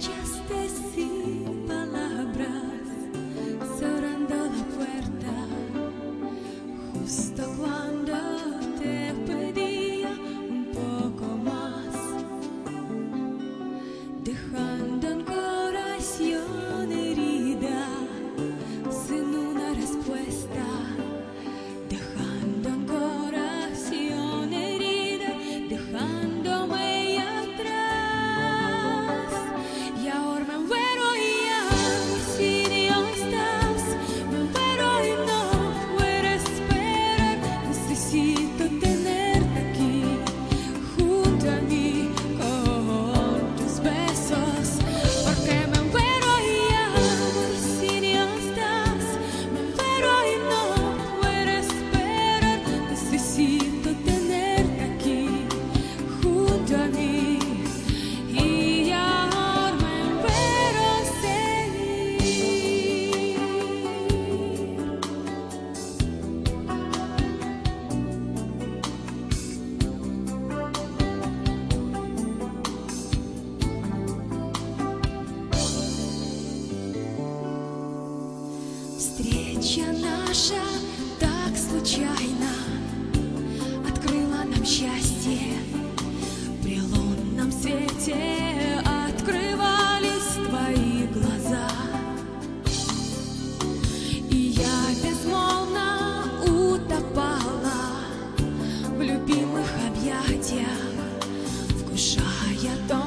escuchaste sin palabras, cerrando la puerta, justo cuando te pedía un poco más, dejando un corazón herida sin una respuesta, dejando un corazón herida, dejándome встреча наша так случайно открыла нам счастье. При лунном свете открывались твои глаза, и я безмолвно утопала в любимых объятиях, вкушая то,